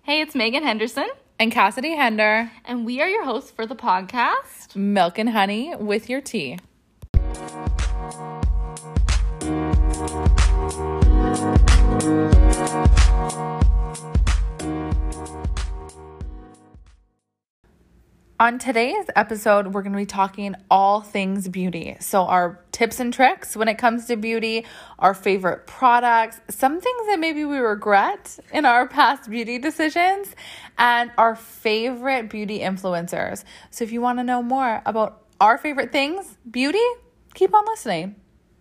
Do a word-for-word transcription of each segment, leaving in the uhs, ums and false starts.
Hey, it's Megan Henderson. And Cassidy Hender. And we are your hosts for the podcast Milk and Honey with your tea. On today's episode, we're going to be talking all things beauty. So our tips and tricks when it comes to beauty, our favorite products, some things that maybe we regret in our past beauty decisions, and our favorite beauty influencers. So if you want to know more about our favorite things, beauty, keep on listening.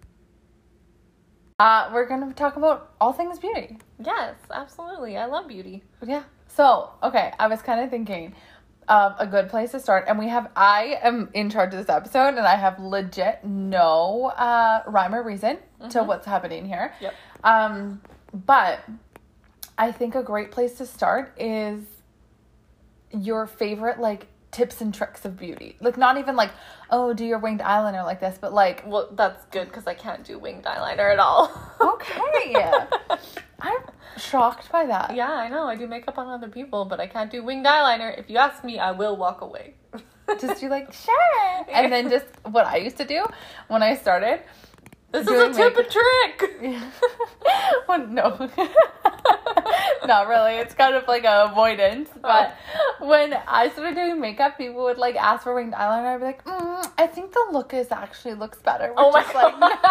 Uh, we're going to talk about all things beauty. Yes, absolutely. I love beauty. Yeah. So, okay, I was kind of thinking of a good place to start, and we have I am in charge of this episode, and I have legit no uh rhyme or reason mm-hmm. to what's happening here. Yep. Um but I think a great place to start is your favorite like tips and tricks of beauty. Like not even like, oh, do your winged eyeliner like this, but like, well, that's good because I can't do winged eyeliner at all. Okay. I'm shocked by that. Yeah, I know. I do makeup on other people, but I can't do winged eyeliner. If you ask me, I will walk away. Just be like, sure. And then just what I used to do when I started. This is a tip and trick. Yeah. Well, no. Not really. It's kind of like a avoidance. But oh. When I started doing makeup, people would like ask for winged eyeliner. I'd be like, mm, I think the look is actually looks better. Which oh my is God. Like,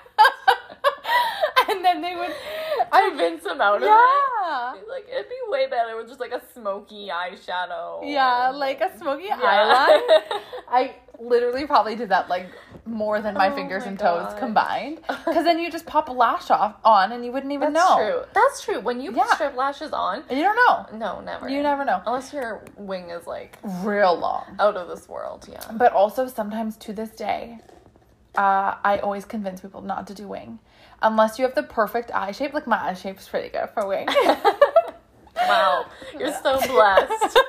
and then they would convince them out of yeah. it. Like, it'd be way better with just like a smoky eyeshadow. Yeah, like a smoky yeah. eyeline. I literally probably did that like more than my oh fingers my and toes God. combined. Because then you just pop a lash off on and you wouldn't even That's know. True. That's true. When you put yeah. strip lashes on. And you don't know. No, never. You never know. Unless your wing is like. Real long. Out of this world, yeah. But also sometimes to this day, uh, I always convince people not to do wing. Unless you have the perfect eye shape. Like my eye shape's pretty good for wing. Wow. You're yeah. so blessed.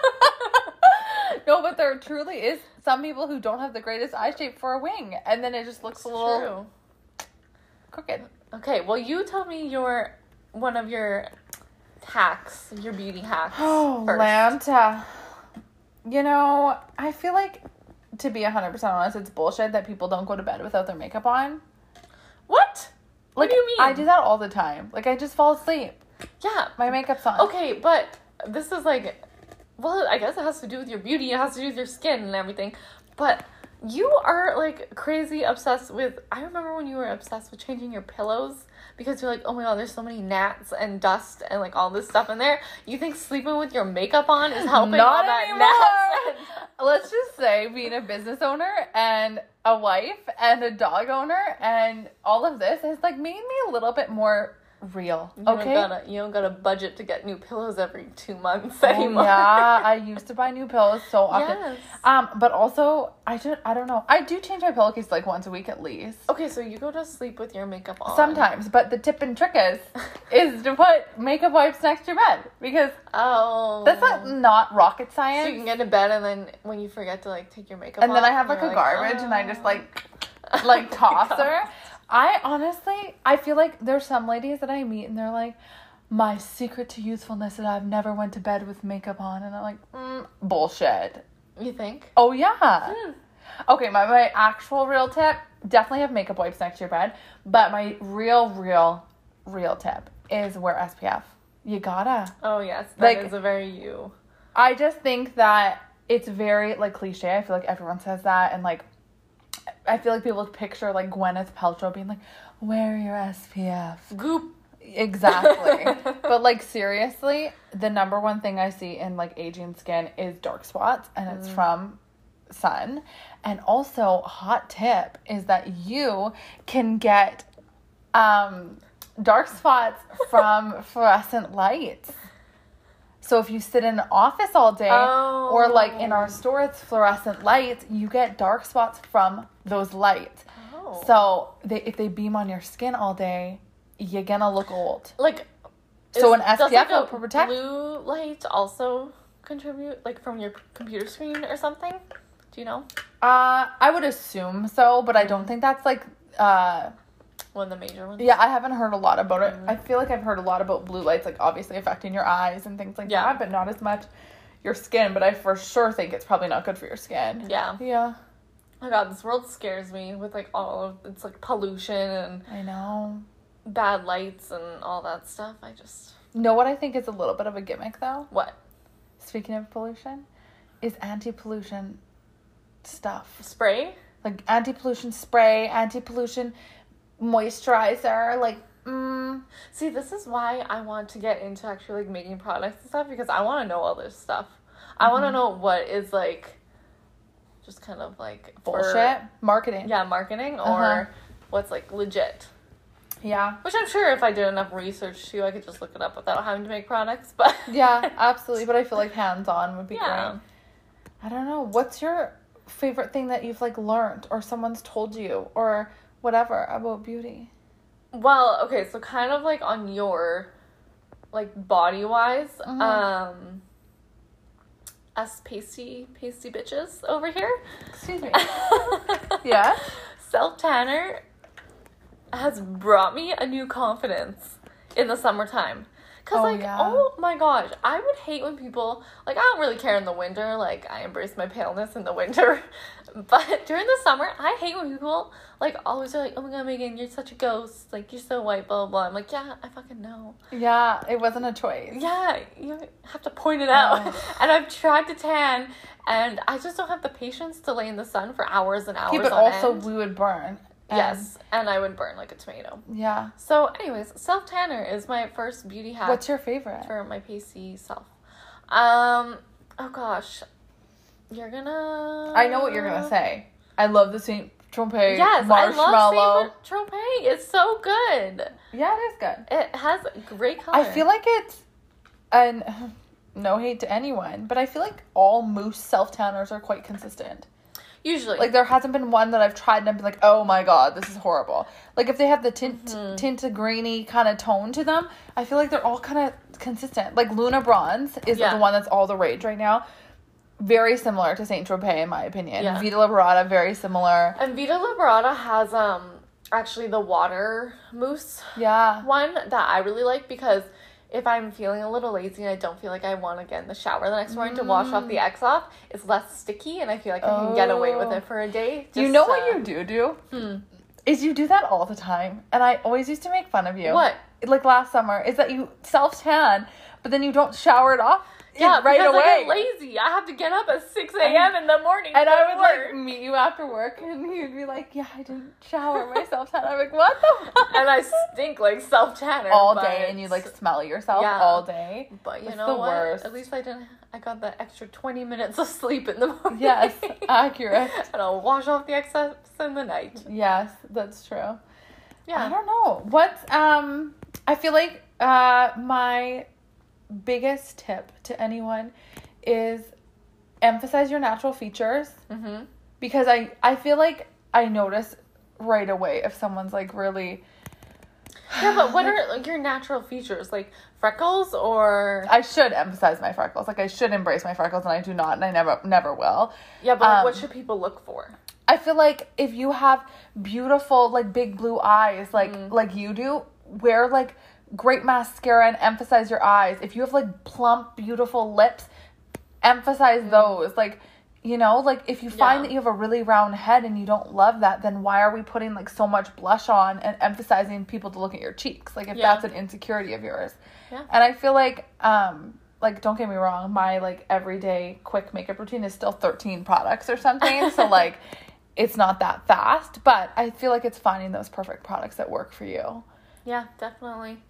No, but there truly is some people who don't have the greatest eye shape for a wing. And then it just looks it's a little true. crooked. Okay, well, you tell me your one of your hacks, your beauty hacks. Oh, first. Lanta. You know, I feel like, to be one hundred percent honest, it's bullshit that people don't go to bed without their makeup on. What? What Like, do you mean? I do that all the time. Like, I just fall asleep. Yeah. My makeup's on. Okay, but this is like, well, I guess it has to do with your beauty. It has to do with your skin and everything. But you are, like, crazy obsessed with, I remember when you were obsessed with changing your pillows because you're like, oh my God, there's so many gnats and dust and, like, all this stuff in there. You think sleeping with your makeup on is helping Not all that anymore. gnats? Let's just say being a business owner and a wife and a dog owner and all of this has, like, made me a little bit more real. You okay? Don't gotta, you don't got a budget to get new pillows every two months oh, anymore. Yeah, I used to buy new pillows so often. Yes. Um, but also, I just, I don't know. I do change my pillowcase like once a week at least. Okay, so you go to sleep with your makeup on. Sometimes, but the tip and trick is, is to put makeup wipes next to your bed because oh, that's not, not rocket science. So you can get in bed and then when you forget to like take your makeup and off, then I have like a like, garbage oh. and I just like, like toss her. I honestly, I feel like there's some ladies that I meet and they're like, my secret to youthfulness is that I've never went to bed with makeup on. And I'm like, mm, bullshit. You think? Oh, yeah. Hmm. Okay, my, my actual real tip, definitely have makeup wipes next to your bed. But my real, real, real tip is wear S P F. You gotta. Oh, yes. That like, is a very you. I just think that it's very, like, cliche. I feel like everyone says that. And, like, I feel like people picture, like, Gwyneth Paltrow being like, wear your S P F. Goop. Exactly. But, like, seriously, the number one thing I see in, like, aging skin is dark spots, and it's mm. from sun. And also, hot tip is that you can get um, dark spots from fluorescent lights. So if you sit in an office all day, oh. or, like, in our store, it's fluorescent lights, you get dark spots from those lights. Oh. So they, if they beam on your skin all day, you're gonna look old. Like, so is, an S P F like will protect. Blue light also contribute, like, from your computer screen or something? Do you know? Uh, I would assume so, but I don't think that's, like, uh, One of the major ones. Yeah, I haven't heard a lot about it. Mm. I feel like I've heard a lot about blue lights, like obviously affecting your eyes and things like Yeah. that, but not as much your skin. But I for sure think it's probably not good for your skin. Yeah. Yeah. Oh my god, this world scares me with like all of it's like pollution and I know. bad lights and all that stuff. I just Know what I think is a little bit of a gimmick though? what? Speaking of pollution, is anti-pollution stuff. Spray? Like anti-pollution spray, anti-pollution moisturizer, like mm. See, this is why I want to get into actually like making products and stuff because I want to know all this stuff. I Mm-hmm. want to know what is like just kind of like for- bullshit marketing. yeah, marketing or Uh-huh. what's like legit. Yeah. Which I'm sure if I did enough research too, I could just look it up without having to make products. But Yeah, absolutely. But I feel like hands-on would be yeah. great. I don't know. What's your favorite thing that you've like learned or someone's told you or whatever about beauty? Well, okay, so kind of like on your like body wise, Mhm. um us pasty pasty bitches over here. Excuse me. Yeah? Self tanner has brought me a new confidence in the summertime. Cause Oh, like, yeah. oh my gosh, I would hate when people, like, I don't really care in the winter, like, I embrace my paleness in the winter, but during the summer, I hate when people, like, always are like, oh my god, Megan, you're such a ghost, like, you're so white, blah, blah, blah. I'm like, yeah, I fucking know. Yeah, it wasn't a choice. Yeah, you have to point it out. Oh. And I've tried to tan, and I just don't have the patience to lay in the sun for hours and hours Okay, but on also end. we would burn. And- Yes, and I would burn like a tomato. Yeah. So, anyways, self tanner is my first beauty hack. What's your favorite? for my pasty self? Um, oh gosh, you're gonna. I know what you're gonna say. I love the Saint Tropez Yes, marshmallow. I love Saint Tropez. It's so good. Yeah, it is good. It has great color. I feel like it's, and no hate to anyone, but I feel like all mousse self tanners are quite consistent. usually Like there hasn't been one that I've tried and I've been like, oh my god, this is horrible. Like if they have the tint, Mm-hmm. tint of grainy kind of tone to them, I feel like they're all kind of consistent. Like Luna Bronze is Yeah. the one that's all the rage right now. Very similar to Saint Tropez in my opinion. Yeah. Vita Liberata, very similar. and Vita Liberata has um actually the water mousse Yeah. one that I really like because if I'm feeling a little lazy and I don't feel like I want to get in the shower the next morning to wash off the X off, it's less sticky and I feel like I can get away with Oh. it for a day. You just know to- what you do do? Hmm. Is you do that all the time. And I always used to make fun of you. What? Like last summer, is that you self tan, but then you don't shower it off Yeah, right because away. I get lazy. I have to get up at six a.m. in the morning And to I would work. like meet you after work, and you'd be like, "Yeah, I didn't shower myself tan." I'm like, "What the?" Fuck? And I stink like self tanner all day, and you like smell yourself Yeah. all day. But you It's know the what? worst. At least I didn't. I got that extra twenty minutes of sleep in the morning. Yes, accurate. And I'll wash off the excess in the night. Yes, that's true. I Yeah. don't know what's um. I feel like uh my biggest tip to anyone is emphasize your natural features. Mm-hmm. Because I, I feel like I notice right away if someone's like really... Yeah, but what are like your natural features? Like freckles or... I should emphasize my freckles. Like I should embrace my freckles and I do not and I never never will. Yeah, but like, um, what should people look for? I feel like if you have beautiful like big blue eyes like Mm. like you do, wear like great mascara and emphasize your eyes. If you have like plump beautiful lips, emphasize those. Like, you know, like if you find Yeah. that you have a really round head and you don't love that, then why are we putting like so much blush on and emphasizing people to look at your cheeks? Like if Yeah. that's an insecurity of yours. Yeah. And I feel like um like don't get me wrong, my like everyday quick makeup routine is still thirteen products or something. So like it's not that fast, but I feel like it's finding those perfect products that work for you. Yeah, definitely.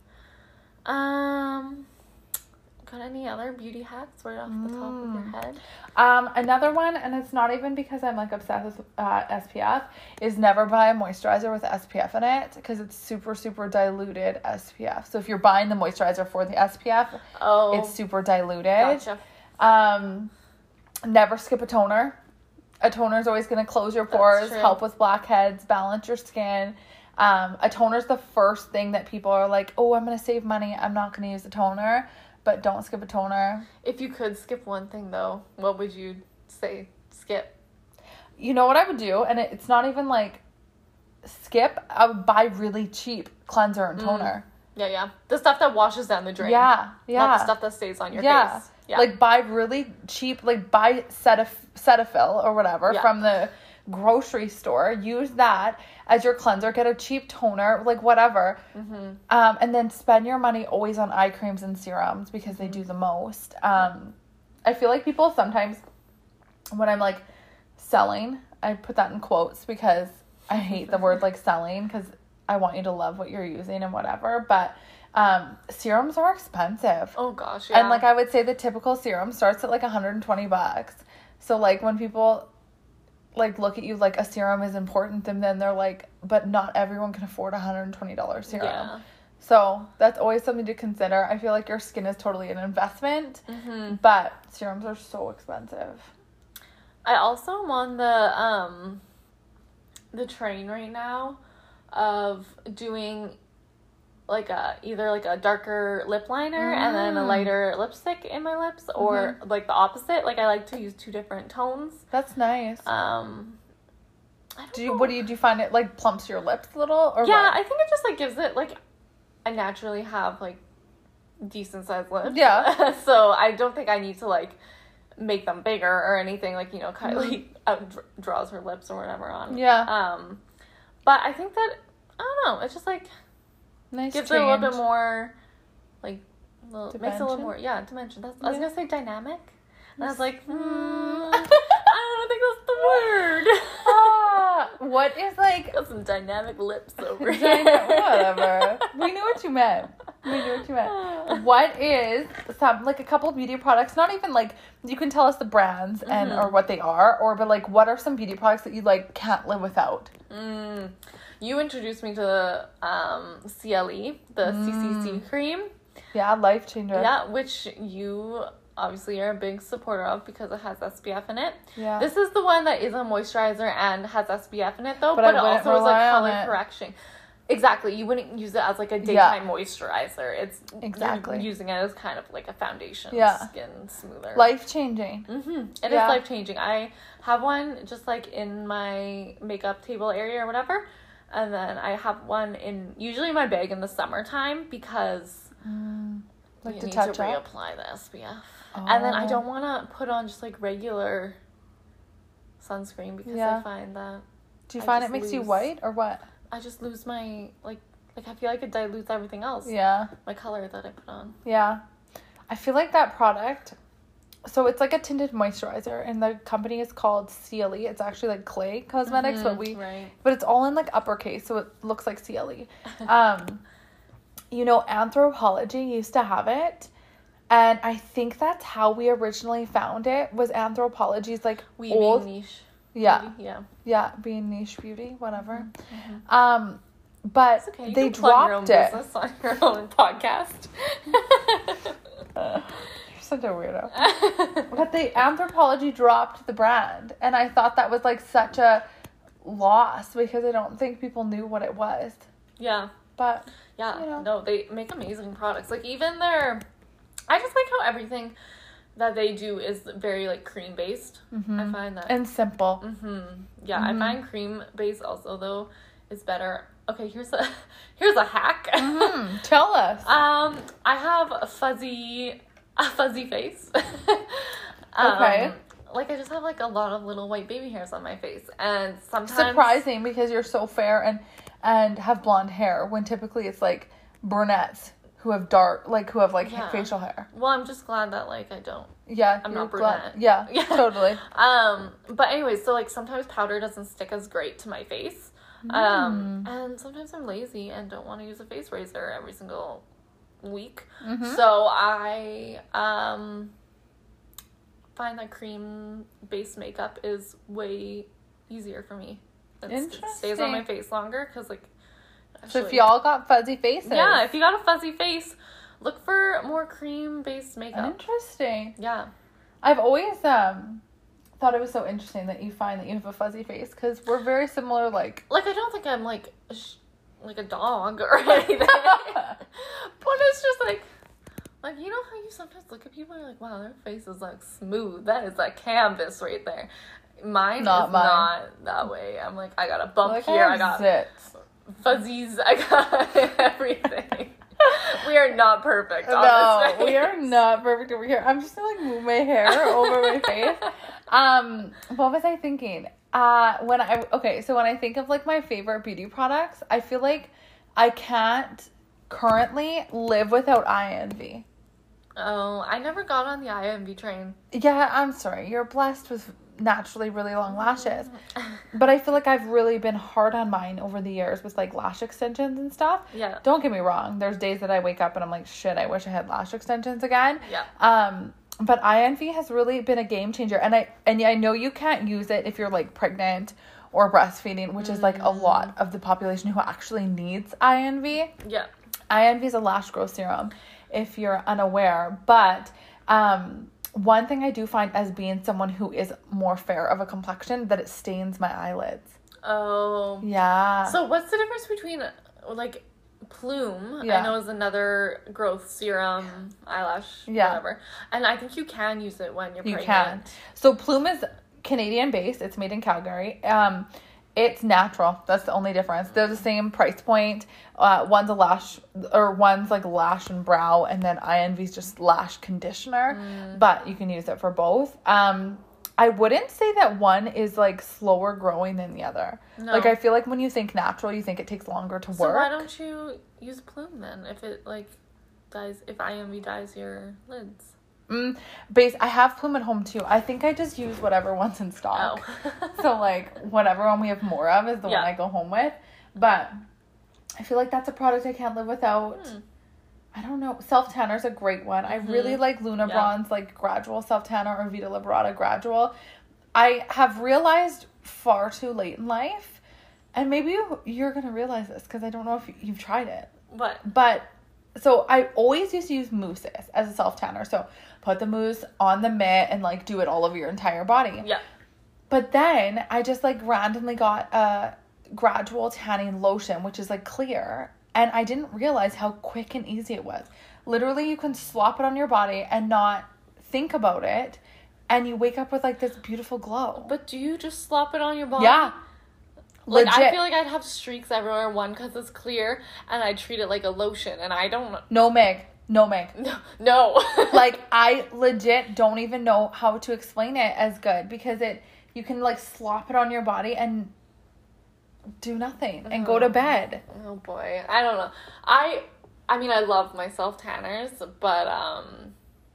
Um, got any other beauty hacks right off the top of your head? Um, another one, and it's not even because I'm like obsessed with uh, S P F, is never buy a moisturizer with S P F in it because it's super, super diluted S P F. So if you're buying the moisturizer for the S P F, Oh, it's super diluted. gotcha. Um, never skip a toner. A toner is always going to close your pores, true. help with blackheads, balance your skin. Um, a toner is the first thing that people are like, oh, I'm going to save money. I'm not going to use a toner. But don't skip a toner. If you could skip one thing though, what would you say skip? You know what I would do? And it, it's not even like skip, I would buy really cheap cleanser and toner. Mm. Yeah, yeah. The stuff that washes down the drain. Yeah, yeah. Not the stuff that stays on your yeah. face. Yeah. Like, buy really cheap, like, buy Cetaf- Cetaphil or whatever yeah. from the grocery store. Use that as your cleanser. Get a cheap toner, like, whatever. Mm-hmm. Um, and then spend your money always on eye creams and serums because they do the most. Um, I feel like people sometimes, when I'm, like, selling, I put that in quotes because I hate the word, like, selling because I want you to love what you're using and whatever. But um, serums are expensive. Oh, gosh, yeah. And, like, I would say the typical serum starts at, like, one hundred twenty bucks. So, like, when people, like, look at you like a serum is important, and then they're like, but not everyone can afford a one hundred twenty dollars serum. Yeah. So, that's always something to consider. I feel like your skin is totally an investment, mm-hmm. but serums are so expensive. I also am on the, um, the train right now of doing like a either like a darker lip liner mm. and then a lighter lipstick in my lips, or mm-hmm. like the opposite. Like, I like to use two different tones. That's nice. Um, I don't do you know. what do you do? You find it like plumps your lips a little, or yeah? what? I think it just like gives it like I naturally have like decent sized lips. Yeah. So I don't think I need to like make them bigger or anything. Like, you know, Kylie mm-hmm. out dr- draws her lips or whatever on. Yeah. Um, but I think that I don't know. It's just like. Nice Gives change. it a little bit more, like, little, makes it a little Dimension? more, yeah, dimension. That's, I was Yeah. going to say dynamic. And I was like, hmm, I don't think that's the word. Ah, what is, like... Got some dynamic lips over here. Dyna- whatever. We knew what you meant. We knew what you meant. What is some, like, a couple beauty products, not even, like, you can tell us the brands and Mm-hmm. or what they are, or, but, like, what are some beauty products that you, like, can't live without? Mm. You introduced me to um, C L E, the mm. C C C cream. Yeah, life changer. Yeah, which you obviously are a big supporter of because it has S P F in it. Yeah. This is the one that is a moisturizer and has S P F in it, though, but, but it also is a color it. correction. Exactly. You wouldn't use it as like a daytime yeah. moisturizer. It's exactly you're using it as kind of like a foundation, yeah. skin smoother. Life changing. Mm-hmm. It yeah. is life changing. I have one just like in my makeup table area or whatever. And then I have one in usually my bag in the summertime because mm, like you to need touch to up? reapply the S P F. Oh. And then I don't want to put on just like regular sunscreen because yeah. I find that. Do you I find it makes lose, you white or what? I just lose my like like I feel like it dilutes everything else. Yeah. My color that I put on. Yeah. I feel like that product. So it's like a tinted moisturizer, and the company is called C L E. It's actually like Clay Cosmetics, mm-hmm, but we, right. but it's all in like uppercase, so it looks like C L E. Um, you know, Anthropologie used to have it, and I think that's how we originally found it. Was Anthropologie's like we old being niche? Yeah, beauty, yeah, yeah, being niche beauty, whatever. Mm-hmm. Um, but it's okay. You they can plug your own dropped it business on your own podcast. uh, Such a weirdo. But the Anthropologie dropped the brand, and I thought that was like such a loss because I don't think people knew what it was. Yeah. But yeah, you know. No, they make amazing products. Like even their, I just like how everything that they do is very like cream based. Mm-hmm. I find that and simple. Mm-hmm. Yeah, mm-hmm. I find cream based also though is better. Okay, here's a here's a hack. Mm-hmm. Tell us. um, I have a fuzzy. A fuzzy face. um, okay. Like, I just have, like, a lot of little white baby hairs on my face. And sometimes... Surprising, because you're so fair and and have blonde hair, when typically it's, like, brunettes who have dark, like, who have, like, yeah. facial hair. Well, I'm just glad that, like, I don't. Yeah. I'm not brunette. Glad. Yeah, yeah, totally. Um, but anyways, so, like, sometimes powder doesn't stick as great to my face. Mm. Um, and sometimes I'm lazy and don't want to use a face razor every single... week. Mm-hmm. So I um find that cream based makeup is way easier for me. It's, it stays on my face longer because like actually, so if y'all got fuzzy faces, yeah, if you got a fuzzy face, look for more cream based makeup. Interesting. Yeah, I've always um thought it was so interesting that you find that you have a fuzzy face because we're very similar. Like like I don't think I'm like sh- like a dog or anything. But it's just like, Like, you know how you sometimes look at people and you're like, wow, their face is, like, smooth. That is a canvas right there. Mine Not is mine. not that way. I'm like, I got a bump Like, here. I I got zits. fuzzies. I got everything. We are not perfect on No, this we are not perfect over here. I'm just gonna like move my hair over my face. Um, what was I thinking? Uh, when I okay, so when I think of like my favorite beauty products, I feel like I can't currently live without I N V. Oh, I never got on the I M V train. Yeah, I'm sorry. You're blessed with naturally really long lashes. But I feel like I've really been hard on mine over the years with like lash extensions and stuff. Yeah. Don't get me wrong. There's days that I wake up and I'm like, shit, I wish I had lash extensions again. Yeah. Um, but I N V has really been a game changer. And I and I know you can't use it if you're like pregnant or breastfeeding, which is like a lot of the population who actually needs I N V. Yeah. I N V is a lash growth serum if you're unaware. But um one thing I do find as being someone who is more fair of a complexion, that it stains my eyelids. Oh. Yeah. So what's the difference between, like, Plume, Yeah. I know is another growth serum, eyelash, Yeah. whatever. And I think you can use it when you're You pregnant. can. So Plume is Canadian based. It's made in Calgary. Um, it's natural. That's the only difference. They're the same price point. Uh, one's a lash, or one's like lash and brow, and then I N V's just lash conditioner. Mm. But you can use it for both. Um, I wouldn't say that one is like slower growing than the other. No. Like I feel like when you think natural, you think it takes longer to So work. why don't you use Plume then? If it, like, dyes, if I M V dyes your lids. Mm, base. I have Plume at home too. I think I just use whatever one's in stock. Oh. So like whatever one we have more of is the Yeah. one I go home with. But I feel like that's a product I can't live without. Hmm. I don't know. Self tanner is a great one. I really like Luna Yeah. Bronze like gradual self tanner or Vita Liberata gradual. I have realized far too late in life, and maybe you, you're gonna realize this because I don't know if you, you've tried it. What? But so I always used to use mousses as a self tanner. So put the mousse on the mitt and like do it all over your entire body. Yeah. But then I just like randomly got a gradual tanning lotion, which is like clear. And I didn't realize how quick and easy it was. Literally, you can slop it on your body and not think about it. And you wake up with like this beautiful glow. But do you just slop it on your body? Yeah. Like, Legit. I feel like I'd have streaks everywhere, one, because it's clear, and I treat it like a lotion, and I don't... No, Meg. No, Meg. No. no. Like, I legit don't even know how to explain it as good. Because it, you can like slop it on your body and do nothing. And go to bed. Oh, boy. I don't know. I... I mean, I love my self-tanners, but, um...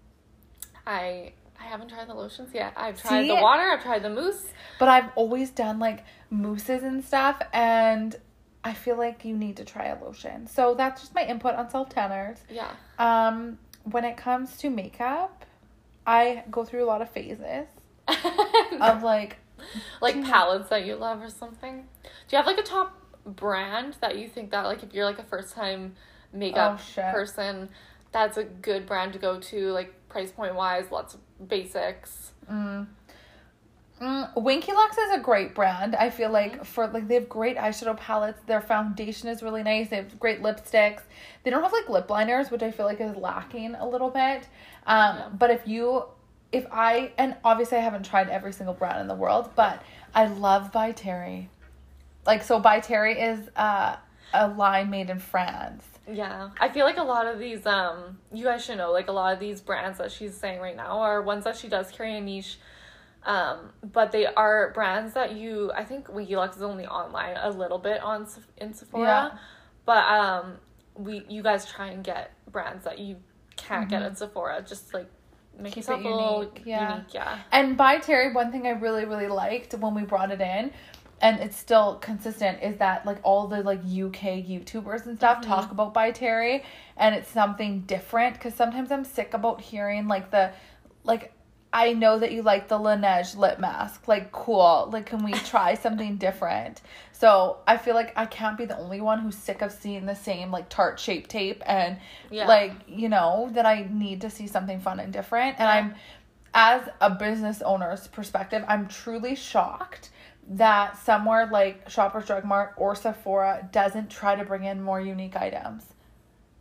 I... I haven't tried the lotions yet. I've tried See? the water. I've tried the mousse. But I've always done like mousses and stuff, and I feel like you need to try a lotion. So that's just my input on self tanners. Yeah. Um, when it comes to makeup, I go through a lot of phases of like Like palettes that you love or something. Do you have like a top brand that you think that, like, if you're like a first time makeup Oh, shit. person, that's a good brand to go to, like price point wise, lots of basics? Mm. Mm, Winky Lux is a great brand. I feel like for like they have great eyeshadow palettes. Their foundation is really nice. They have great lipsticks. They don't have like lip liners, which I feel like is lacking a little bit. Um, Yeah. But if you, if I, and obviously I haven't tried every single brand in the world, but I love By Terry. Like, so By Terry is uh, a line made in France. Yeah. I feel like a lot of these, um, you guys should know, like, a lot of these brands that she's saying right now are ones that she does carry a niche. Um, but they are brands that you, I think Winky Lux is only online a little bit on in Sephora. Yeah. But um, we, you guys try and get brands that you can't get Mhm. at Sephora. Just like make Keep yourself it a little unique, yeah. unique. Yeah. And By Terry, one thing I really, really liked when we brought it in, and it's still consistent, is that like all the like U K YouTubers and stuff Mhm. talk about By Terry, and it's something different, because sometimes I'm sick about hearing like the, like, I know that you like the Laneige lip mask, like, cool, like, can we try something different? So I feel like I can't be the only one who's sick of seeing the same like Tarte Shape Tape, and Yeah. like, you know, that I need to see something fun and different. And Yeah. I'm, as a business owner's perspective, I'm truly shocked that somewhere like Shoppers Drug Mart or Sephora doesn't try to bring in more unique items.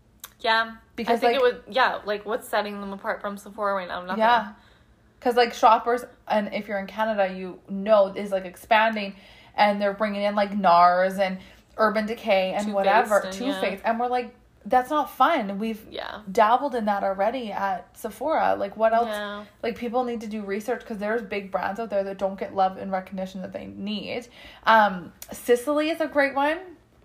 Yeah. Because, I think like, it would, yeah, like, what's setting them apart from Sephora right now? Nothing. Yeah. Because, like, Shoppers, and if you're in Canada, you know, is, like, expanding, and they're bringing in, like, NARS and Urban Decay and Too whatever. Faced Too and, yeah. Faced. And we're like, that's not fun. We've Yeah. dabbled in that already at Sephora. Like, what else? Yeah. Like, people need to do research because there's big brands out there that don't get love and recognition that they need. Um, Sicily is a great one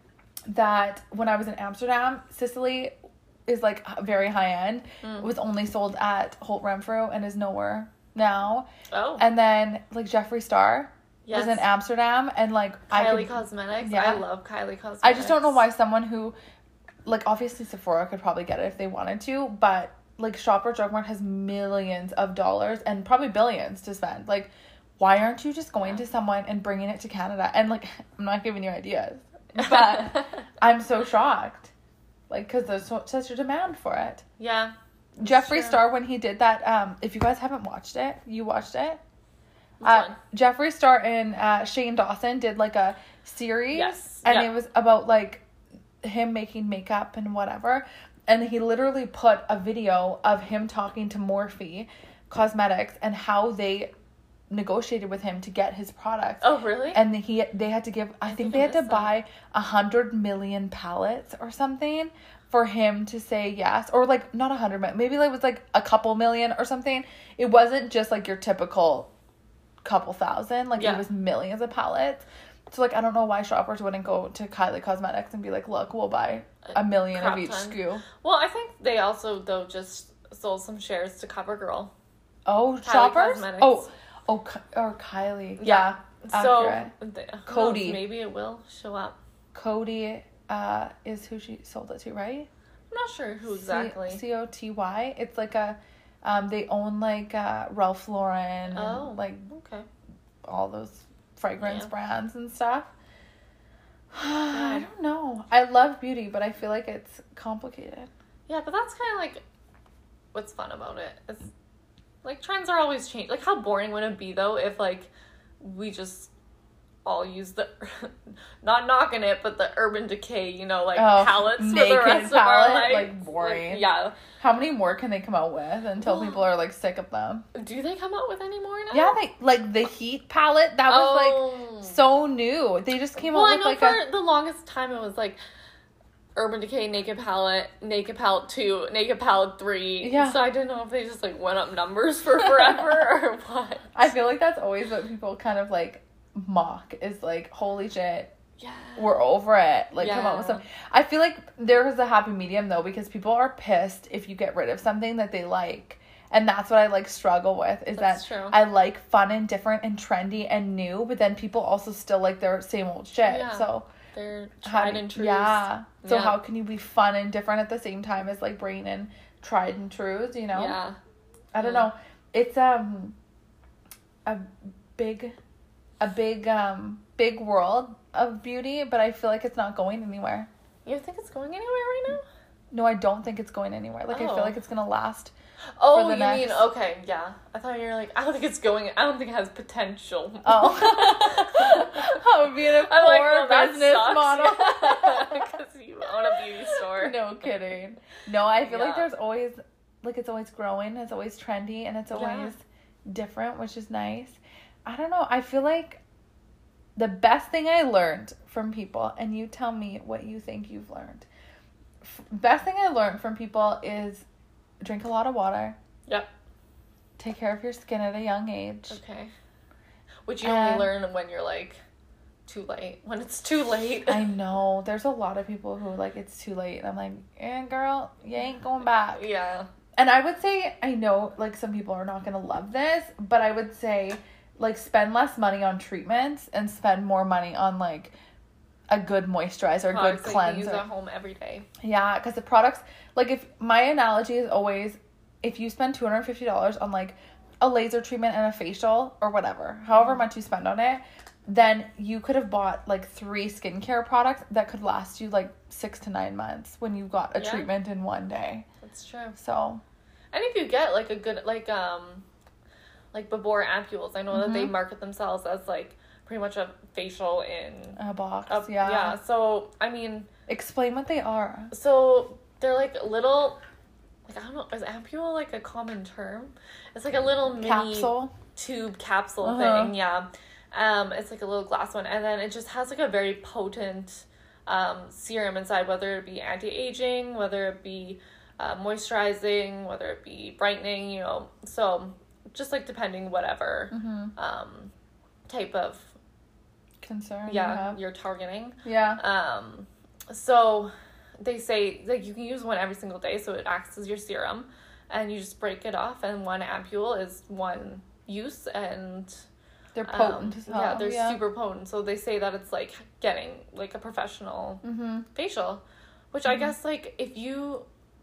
that when I was in Amsterdam, Sicily is, like, very high-end. Mm. It was only sold at Holt Renfrew and is nowhere now. Oh. And then, like, Jeffree Star Yes. was in Amsterdam, and, like, I Kylie could, Cosmetics. Yeah. I love Kylie Cosmetics. I just don't know why someone who, like, obviously Sephora could probably get it if they wanted to, but, like, Shopper Drug Mart has millions of dollars and probably billions to spend. Like, why aren't you just going Yeah. to someone and bringing it to Canada? And, like, I'm not giving you ideas, but I'm so shocked. Like, because there's so, such a demand for it. Yeah. Jeffree true. Star, when he did that, um, if you guys haven't watched it, you watched it? Which Uh, one? Jeffree Star and uh, Shane Dawson did, like, a series. Yes. And Yeah. it was about, like, him making makeup and whatever. And he literally put a video of him talking to Morphe Cosmetics and how they negotiated with him to get his products. Oh, really? And he they had to give, I, I think think they I had to missed that. buy a hundred million pallets or something for him to say yes. Or, like, not a hundred million, maybe it was, like, a couple million or something. It wasn't just, like, your typical couple thousand. Like, Yeah. it was millions of pallets. So, like, I don't know why shoppers wouldn't go to Kylie Cosmetics and be like, look, we'll buy a million crap of each ton. S K U. Well, I think they also, though, just sold some shares to CoverGirl. Oh, Kylie shoppers? Cosmetics. Oh, oh, Ky- or Kylie. Yeah, accurate. So, th- who Cody. knows, maybe it will show up. Cody uh, is who she sold it to, right? I'm not sure who exactly. C O T Y. It's like a, um, they own, like, uh, Ralph Lauren and, Oh. like, Okay. all those fragrance Yeah. brands and stuff. I don't know. I love beauty, but I feel like it's complicated. Yeah, but that's kind of like what's fun about it. It's like trends are always changing. Like, how boring would it be though if like we just all use the not knocking it, but the Urban Decay, you know, like Oh, palettes for the naked rest of our palette, life. like, boring. Like, yeah. How many more can they come out with until people are, like, sick of them? Do they come out with any more now? Yeah, they like the Heat palette. That was Oh. like so new. They just came Well, out I with know like for a the longest time it was like Urban Decay Naked Palette, Naked Palette two, Naked Palette three. Yeah. So I didn't know if they just like went up numbers for forever or what. I feel like that's always what people kind of like mock is like, holy shit, Yeah. we're over it. Like, come out with Yeah. some. I feel like there is a happy medium though, because people are pissed if you get rid of something that they like. And that's what I like struggle with is That's that true. I like fun and different and trendy and new, but then people also still like their same old shit. Yeah. So They're how tried do- and true. Yeah. So Yeah. how can you be fun and different at the same time as like bringing in tried and trues, you know? Yeah. I don't Yeah. know. It's um a big a big um big world of beauty, but I feel like it's not going anywhere. You think it's going anywhere right now? No, I don't think it's going anywhere. Like I Oh. feel like it's gonna last. Oh, the you next- mean okay, yeah. I thought you were like, I don't think it's going. I don't think it has potential. Oh. That would be an I'm like, poor well, that business sucks. model. Because you own a beauty store. No kidding. No, I feel like Yeah. there's always like it's always growing, it's always trendy, and it's always Yeah. different, which is nice. I don't know. I feel like the best thing I learned from people, and you tell me what you think you've learned. F- best thing I learned from people is drink a lot of water. Yep. Take care of your skin at a young age. Okay. Which you And- only learn when you're like too late. When it's too late. I know. There's a lot of people who like it's too late, and I'm like, eh, girl, you ain't going back. Yeah. And I would say, I know, like, some people are not going to love this, but I would say, like, spend less money on treatments and spend more money on, like, a good moisturizer, a good Products that you cleanser. use at home every day. Yeah, because the products, like, if, my analogy is always, if you spend two hundred fifty dollars on, like, a laser treatment and a facial, or whatever, however much you spend on it, then you could have bought, like, three skincare products that could last you, like, six to nine months when you got a Yeah. treatment in one day. That's true. So... And if you get like a good like um like Babor ampules, I know that they Mhm. market themselves as like pretty much a facial in A box, a, yeah. yeah. So I mean, Explain what they are. so they're like little, like, I don't know, is ampule like a common term? It's like a little mini Capsule? tube capsule Uh-huh. thing, yeah. Um, it's like a little glass one, and then it just has like a very potent um, serum inside, whether it be anti-aging, whether it be uh, moisturizing, whether it be brightening, you know. So just like depending whatever Mm-hmm. um, type of Concern. yeah You have. you're targeting. Yeah. Um, so they say like you can use one every single day, so it acts as your serum, and you just break it off, and one ampule is one use, and They're potent um, as hell. yeah, they're yeah. super potent. So they say that it's like getting like a professional Mm-hmm. facial, which I guess like if you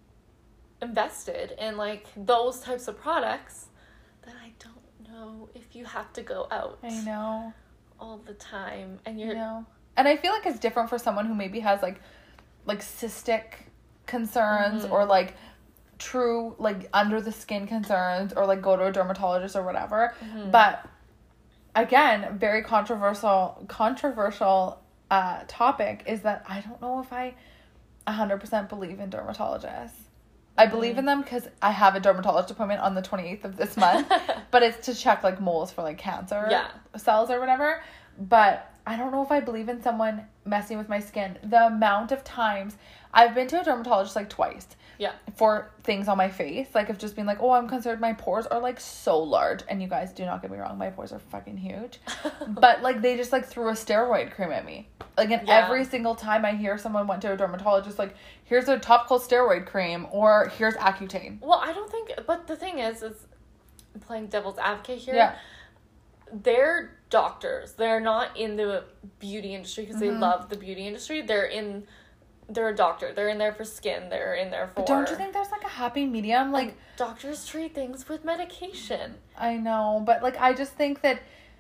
invested in like those types of products, then I don't know if you have to go out I know. all the time, and You you're know. And I feel like it's different for someone who maybe has like like cystic concerns Mhm. or like true like under the skin concerns or like go to a dermatologist or whatever. Mhm. But again, very controversial controversial uh topic is that I don't know if I one hundred percent believe in dermatologists. I believe in them because I have a dermatologist appointment on the twenty-eighth of this month, but it's to check like moles for like cancer Yeah. cells or whatever. But I don't know if I believe in someone messing with my skin. The amount of times I've been to a dermatologist like twice yeah. for things on my face, like of just being like, oh, I'm concerned my pores are like so large. And you guys, do not get me wrong, my pores are fucking huge. But like they just like threw a steroid cream at me. Like, and Yeah. every single time I hear someone went to a dermatologist, like, here's a topical steroid cream or here's Accutane. Well, I don't think, but the thing is, is playing devil's advocate here. Yeah. They're doctors. They're not in the beauty industry because Mhm. they love the beauty industry. They're in, they're a doctor. They're in there for skin. They're in there for. But don't you think there's like a happy medium? Like, And doctors treat things with medication. I know, but like I just think that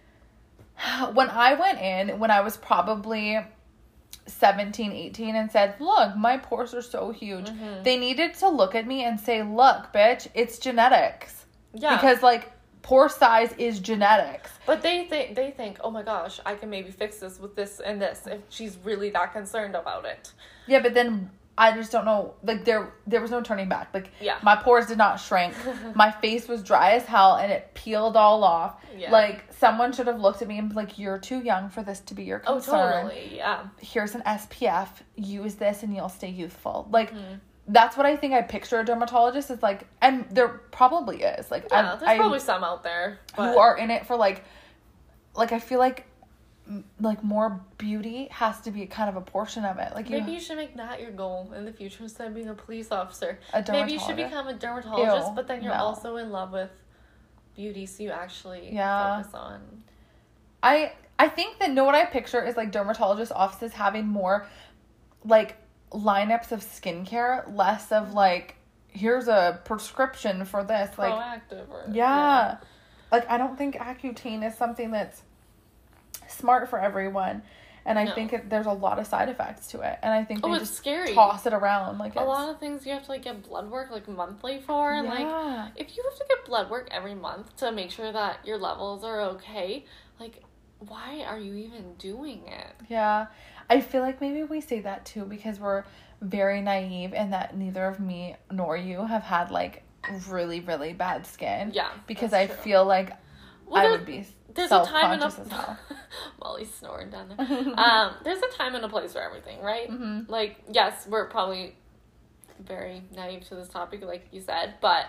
when I went in, when I was probably seventeen, eighteen and said, look, my pores are so huge. Mm-hmm. They needed to look at me and say, look, bitch, it's genetics. Yeah. Because like pore size is genetics. But they think they think, oh my gosh, I can maybe fix this with this and this if she's really that concerned about it. Yeah, but then I just don't know. Like there, there was no turning back. Like Yeah. my pores did not shrink. My face was dry as hell, and it peeled all off. Yeah. Like someone should have looked at me and been like, "You're too young for this to be your Oh, concern. totally. Yeah. Here's an S P F. Use this, and you'll stay youthful." Like Mhm. that's what I think I picture a dermatologist is like, and there probably is. Like Yeah, I, there's I, probably some out there. But who are in it for like, like I feel like. m- Like more beauty has to be kind of a portion of it. Like you, maybe you should make that your goal in the future instead of being a police officer. a Maybe you should dermatologist. become a dermatologist, Ew, but then you're no. also in love with beauty, so you actually Yeah. focus on. I I think that know what I picture is like dermatologist offices having more like lineups of skincare, less of like here's a prescription for this. Like Proactive or yeah. Like I don't think Accutane is something that's smart for everyone. And I No. think it, there's a lot of side effects to it. And I think Oh, they it's just scary. toss it around like A it's, lot of things you have to like get blood work like monthly for, and like yeah. if you have to get blood work every month to make sure that your levels are okay, like why are you even doing it? Yeah. I feel like maybe we say that too because we're very naive and that neither of me nor you have had like really, really bad skin. Yeah, Because that's I true. feel like Well, I there- would be There's a time and self-conscious as a hell. Molly's snoring down there. Um, there's a time and a place for everything, right? Mhm. Like, yes, we're probably very naive to this topic, like you said, but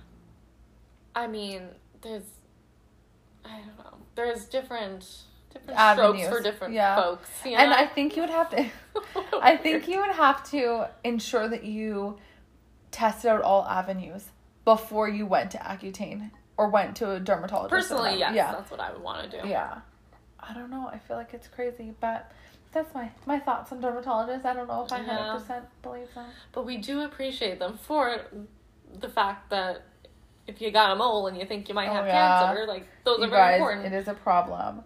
I mean, there's I don't know, there's different different Avenues, strokes for different yeah. folks, you know? And I think you would have to I think you would have to ensure that you tested out all avenues before you went to Accutane or went to a dermatologist. or personally, whatever. yes, Yeah. that's what I would want to do. Yeah. I don't know. I feel like it's crazy, but that's my my thoughts on dermatologists. I don't know if I one hundred percent believe them. But we do appreciate them for the fact that if you got a mole and you think you might Oh, have yeah. cancer, like those You are very guys, important. it is a problem.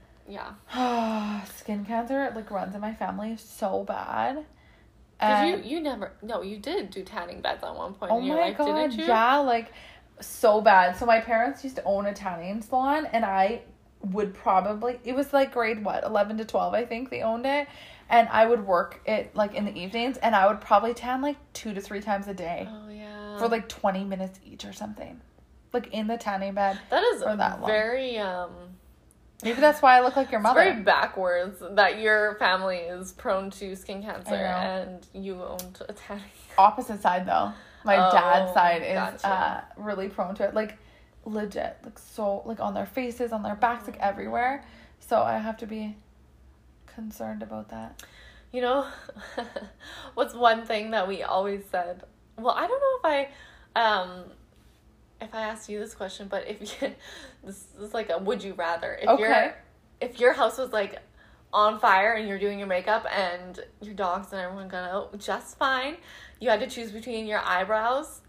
Yeah. Skin cancer like runs in my family so bad. Did And- you you never no you did do tanning beds at one point Oh in your my life, god, didn't you? yeah, like so bad. So my parents used to own a tanning salon and I would probably it was like grade what, eleven to twelve I think they owned it. and I would work it like in the evenings, and I would probably tan like two to three times a day. Oh yeah. For like twenty minutes each or something, like in the tanning bed. That is for that long. very um. Maybe that's why I look like your mother. It's very backwards that your family is prone to skin cancer and you owned a tanning. Opposite side though. My oh, dad's side is gotcha. uh, really prone to it. Like legit, like so, like on their faces, on their backs, like everywhere. So I have to be concerned about that. You know, what's one thing that we always said? Well, I don't know if I, um, if I asked you this question, but if you, this is like a would you rather. If Okay. your if your house was like on fire and you're doing your makeup and your dogs and everyone got out just fine, you had to choose between your eyebrows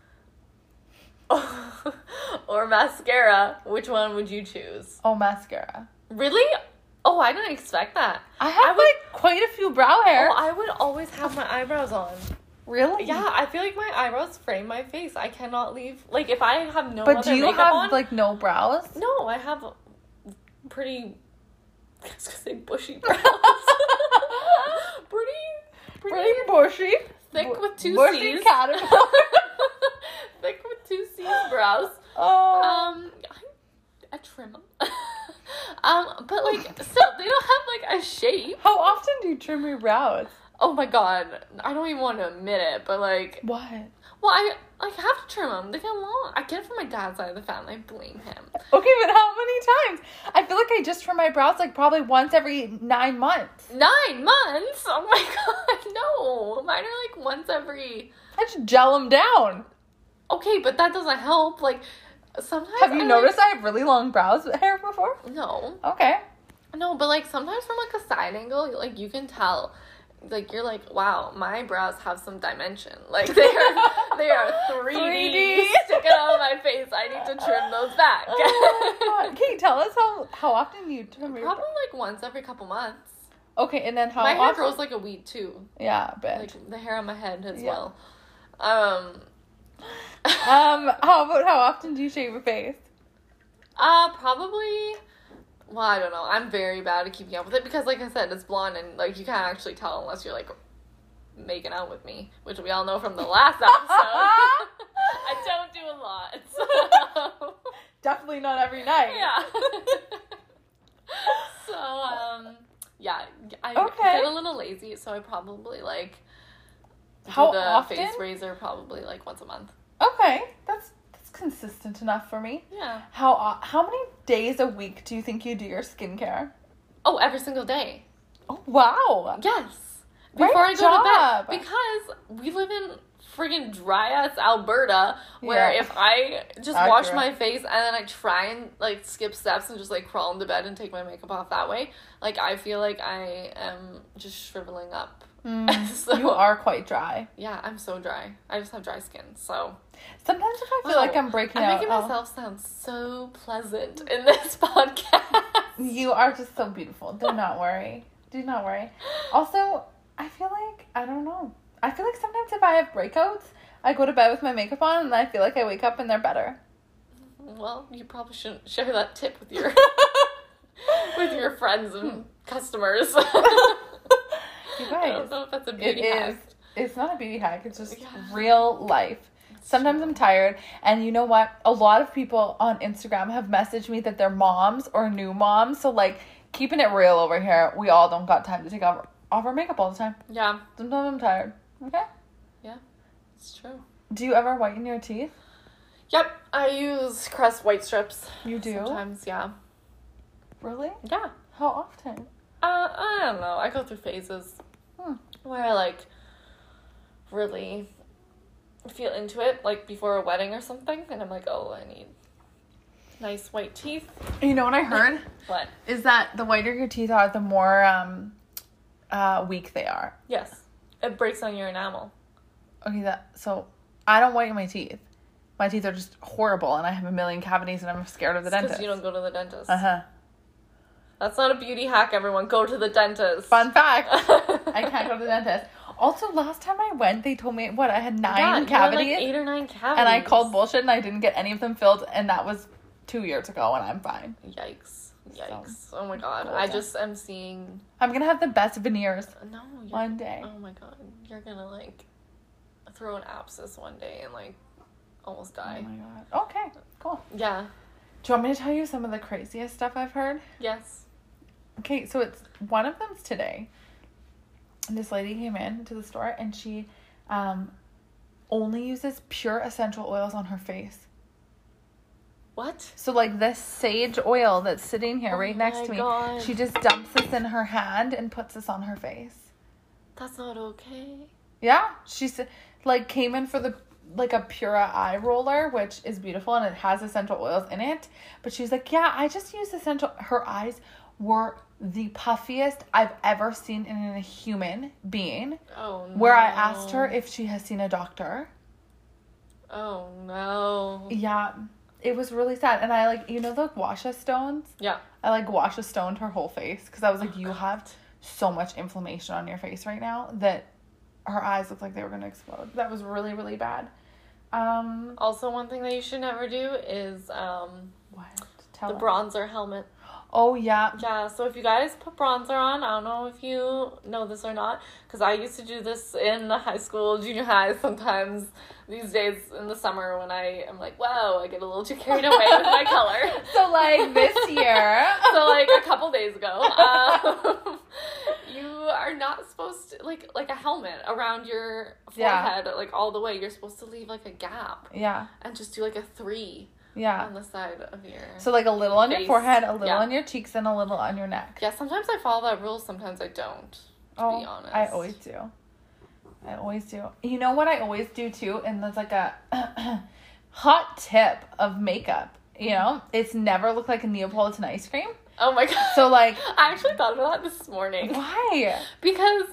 or mascara, which one would you choose? Oh, mascara. Really? Oh, I didn't expect that. I have I would, like quite a few brow hair. Oh, I would always have my eyebrows on. Really? Yeah, I feel like my eyebrows frame my face. I cannot leave. Like, if I have no But other do you makeup have on, like no brows? no, I have pretty. I was gonna say bushy brows. pretty, pretty, Pretty bushy. thick Bu- with two bushy C's. caterpillar. thick with two C's brows. Oh. Um, I, I trim them. um, but like, still, they don't have like a shape. How often do you trim your brows? Oh my god, I don't even want to admit it, but like, What? well, I like have to trim them. They get long. I get it from my dad's side of the family. I blame him. Okay, but how many times? I feel like I just trim my brows like probably once every nine months. Nine months? Oh my god, no. Mine are like once every. I just gel them down. Okay, but that doesn't help. Like, sometimes. Have you I, noticed like... I have really long brows hair before? No. Okay. No, but like sometimes from like a side angle, like you can tell. Like, you're like, wow, my brows have some dimension. Like, they are, they are three D, three D sticking out of my face. I need to trim those back. Oh, okay, tell us how, how often you trim your Probably, like, once every couple months. Okay, and then how my often? hair grows like a weed, too. Yeah, a bit. Like, the hair on my head as Yeah. well. Um, um, how about how often do you shave your face? uh, probably... Well, I don't know. I'm very bad at keeping up with it because, like I said, it's blonde and, like, you can't actually tell unless you're, like, making out with me, which we all know from the last episode. I don't do a lot, so... Definitely not every night. Yeah. so, um, yeah, I Okay. get a little lazy, so I probably, like, do How the often? face razor probably, like, once a month. Okay, that's that's consistent enough for me. Yeah. How o- how many days a week do you think you do your skincare? Oh, every single day. Oh, wow. Yes. Great Before I go job. to bed. Because we live in friggin' dry-ass Alberta, where Yeah. if I just wash Accurate. my face and then I try and, like, skip steps and just, like, crawl into bed and take my makeup off that way, like, I feel like I am just shriveling up. Mm, So- you are quite dry. Yeah, I'm so dry. I just have dry skin, so... Sometimes if I feel Wow. like I'm breaking I'm out, making oh, myself sound so pleasant in this podcast. you are just so beautiful. Do not worry. Do not worry. Also, I feel like, I don't know. I feel like sometimes if I have breakouts, I go to bed with my makeup on and I feel like I wake up and they're better. Well, you probably shouldn't share that tip with your with your friends and customers. You I guys, don't know if that's a it beauty is. hack. It's not a beauty hack. It's just Yeah. real life. Sometimes I'm tired, and you know what? A lot of people on Instagram have messaged me that they're moms or new moms. So, like, keeping it real over here, we all don't got time to take off, off our makeup all the time. Yeah, Sometimes I'm tired. Okay? it's true. Do you ever whiten your teeth? Yep, I use Crest white strips. You do? Sometimes, yeah. Really? Yeah. How often? Uh, I don't know. I go through phases Hmm. where I, like, really feel into it, like before a wedding or something, and I'm like, oh, I need nice white teeth. You know what I heard? What? Is that the whiter your teeth are, the more um, uh, weak they are. Yes. It breaks on your enamel. Okay, that so I don't whiten my teeth. My teeth are just horrible, and I have a million cavities, and I'm scared of the Because dentist. you don't go to the dentist. Uh huh. That's not a beauty hack, everyone. Go to the dentist. Fun fact: I can't go to the dentist. Also, last time I went, they told me what I had nine yeah, you had, cavities, like eight or nine cavities. and I called bullshit, and I didn't get any of them filled, and that was two years ago, and I'm fine. Yikes. Yikes. So, oh my god. golden. I just am seeing... I'm gonna have the best veneers No. You're... one day. Oh my god. You're gonna, like, throw an abscess one day and, like, almost die. Oh my god. Okay, cool. Yeah. Do you want me to tell you some of the craziest stuff I've heard? Yes. Okay, so it's one of them's today. And this lady came in to the store and she um only uses pure essential oils on her face. What? So like this sage oil that's sitting here Oh right next my to me, God. she just dumps this in her hand and puts this on her face. That's not okay. Yeah, she's like came in for the like a Pura eye roller, which is beautiful and it has essential oils in it. But she's like, yeah, I just use essential. Her eyes were the puffiest I've ever seen in a human being. Oh no. Where I asked her if she has seen a doctor. Oh no. Yeah, it was really sad. And I like, you know, the Washa stones? Yeah. I like Washa stoned her whole face because I was like, Oh, you God. have so much inflammation on your face right now that her eyes looked like they were going to explode. That was really, really bad. Um, Also, one thing that you should never do is um what? Tell the us. bronzer helmet. Oh, yeah. Yeah, so if you guys put bronzer on, I don't know if you know this or not, because I used to do this in high school, junior high, sometimes these days in the summer when I am like, wow, I get a little too carried away with my color. So, like, this year. So, like, a couple days ago, um, you are not supposed to, like, like a helmet around your forehead, Yeah. like, all the way. You're supposed to leave, like, a gap Yeah. and just do, like, a three Yeah. on the side of your... So, like, a little on your Face. forehead, a little Yeah. on your cheeks, and a little on your neck. Yeah, sometimes I follow that rule, sometimes I don't, to Oh, be honest. I always do. I always do. You know what I always do, too? And there's, like, a hot tip of makeup. You know? It's never looked like a Neapolitan ice cream. Oh my god. So, like... I actually thought about that this morning. Why? Because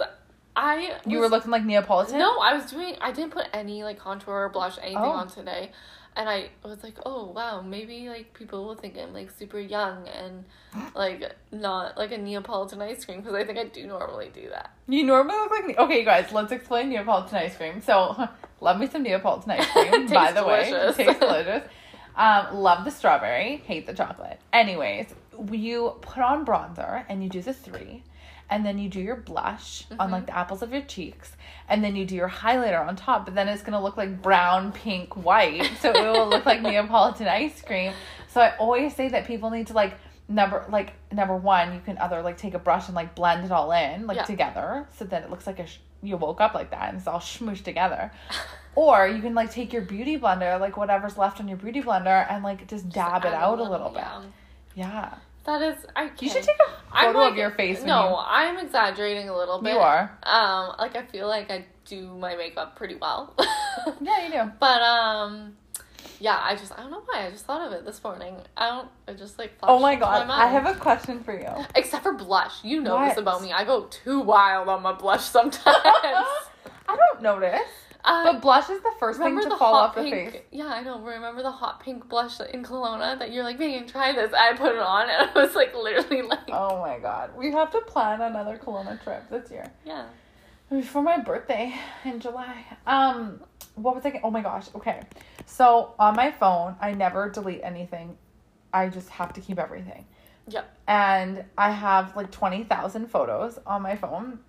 I was, You were looking like Neapolitan? No, I was doing... I didn't put any, like, contour or blush, anything Oh. on today. And I was like, oh, wow, maybe, like, people will think I'm, like, super young and, like, not, like, a Neapolitan ice cream. Because I think I do normally do that. You normally look like... Ne- okay, guys, let's explain Neapolitan ice cream. So, love me some Neapolitan ice cream, by the delicious. way. It tastes delicious. Um, love the strawberry, hate the chocolate. Anyways, you put on bronzer and you do the three. And then you do your blush mm-hmm. on, like, the apples of your cheeks. And then you do your highlighter on top. But then it's going to look like brown, pink, white. So it will look like Neapolitan ice cream. So I always say that people need to, like, number, like, number one, you can either, like, take a brush and, like, blend it all in, like, yeah. together. So that it looks like a sh- you woke up like that and it's all smooshed together. Or you can, like, take your beauty blender, like, whatever's left on your beauty blender and, like, just, just dab it out a little, little bit. Yeah. yeah. That is, I can't. You should take a photo like, of your face. No, when you... I'm exaggerating a little bit. You are. Um, like, I feel like I do my makeup pretty well. Yeah, you do. But, um, yeah, I just, I don't know why. I just thought of it this morning. I don't, I just, like, flashed Oh my into god, my mind. I have a question for you. Except for blush. You know What? this about me. I go too wild on my blush sometimes. I don't notice. Uh, But blush is the first thing to the fall hot off the pink, face. Yeah, I know. Remember the hot pink blush in Kelowna that you're like, Megan, try this. I put it on and I was like literally like... Oh my god. We have to plan another Kelowna trip this year. Yeah. For my birthday in July. Um, what was I getting? Oh my gosh. Okay. So on my phone, I never delete anything. I just have to keep everything. Yep. And I have like twenty thousand photos on my phone.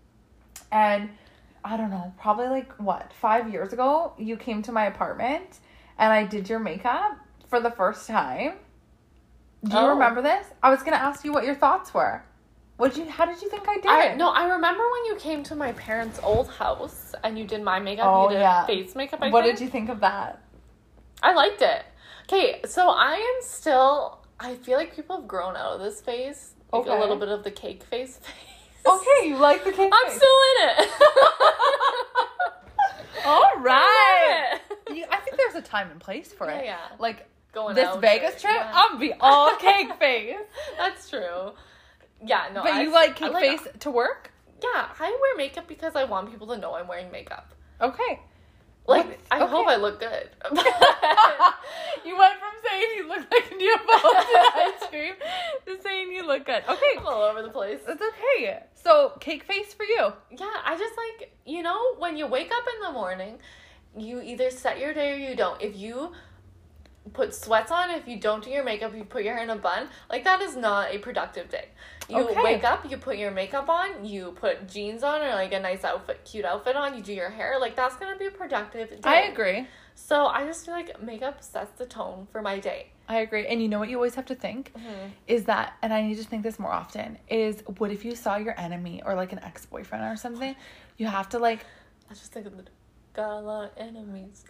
And I don't know, probably like what, five years ago, you came to my apartment and I did your makeup for the first time. Do you Oh. remember this? I was going to ask you what your thoughts were. What did you, how did you think I did? I, no, I remember when you came to my parents' old house and you did my makeup. Oh, you did yeah. face makeup, I What think. did you think of that? I liked it. Okay, so I am still... I feel like people have grown out of this phase. Like Okay. a little bit of the cake face phase. Okay, you like the cake I'm face. still in it. All right. I love it. You, I think there's a time and place for it. Yeah, yeah. Like Going this out Vegas or- trip, yeah. I'm gonna be all cake face. That's true. Yeah, no. But I, you like I cake like- face to work? Yeah, I wear makeup because I want people to know I'm wearing makeup. Okay. Like, What? I Okay. hope I look good. You went from saying you look like Neapolitan ice cream to saying you look good. Okay. I'm all over the place. That's okay. So, cake face for you. Yeah, I just like, you know, when you wake up in the morning, you either set your day or you don't. If you put sweats on, if you don't do your makeup, you put your hair in a bun, like, that is not a productive day. You Okay. wake up, you put your makeup on, you put jeans on, or, like, a nice outfit, cute outfit on, you do your hair, like, that's gonna be a productive day. I agree. So I just feel like makeup sets the tone for my day. I agree. And you know what you always have to think? Mm-hmm. Is that, and I need to think this more often, is what if you saw your enemy or, like, an ex-boyfriend or something? You have to, like... I just think of the gala enemies.